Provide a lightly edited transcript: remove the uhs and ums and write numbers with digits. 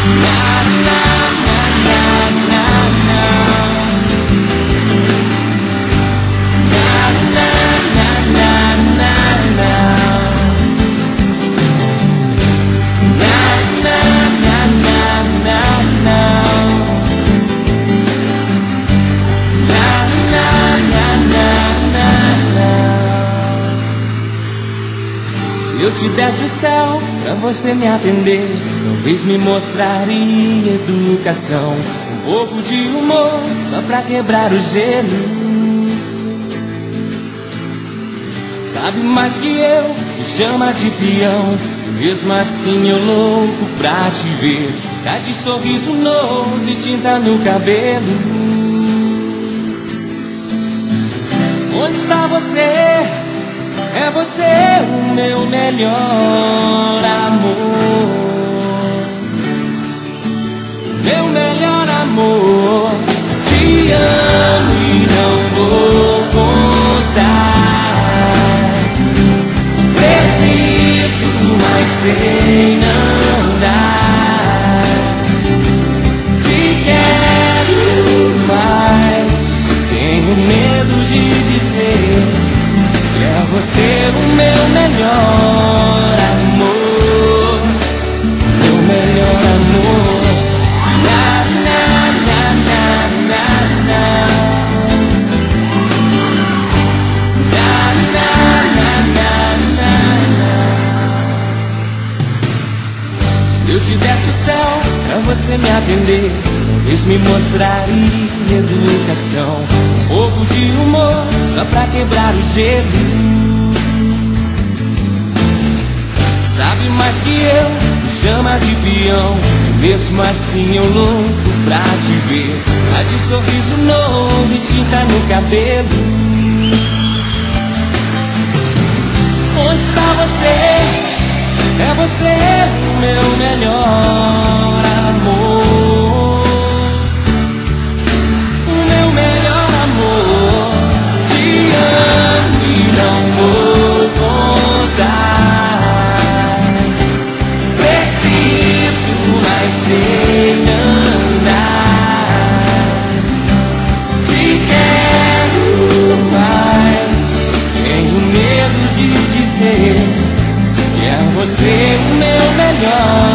Se eu te desse o céu pra você me atender, talvez me mostraria educação, um pouco de humor só pra quebrar o gelo. Sabe mais que eu, me chama de peão, mesmo assim eu louco pra te ver. Tá de sorriso novo e tinta no cabelo. Onde está você? É você o meu melhor amor, meu melhor amor. Te amo e não vou contar. Preciso, mas sei não dar. Te quero mais, tenho medo de dizer. É você o meu melhor amor, meu melhor amor. Na, na, na, na, na, na. Na, na, na, na, na. Se eu te desse o céu pra você me atender, talvez me mostraria educação, um pouco de humor só pra quebrar o gelo. Sabe mais que eu, me chama de peão, e mesmo assim eu louco pra te ver. Tá de sorriso novo e tinta no cabelo. Onde está você? É você o meu melhor amor, o meu melhor amor. Te amo e não vou contar. Preciso, mas sei não dar. Te quero mais, tenho medo de dizer que é você o meu melhor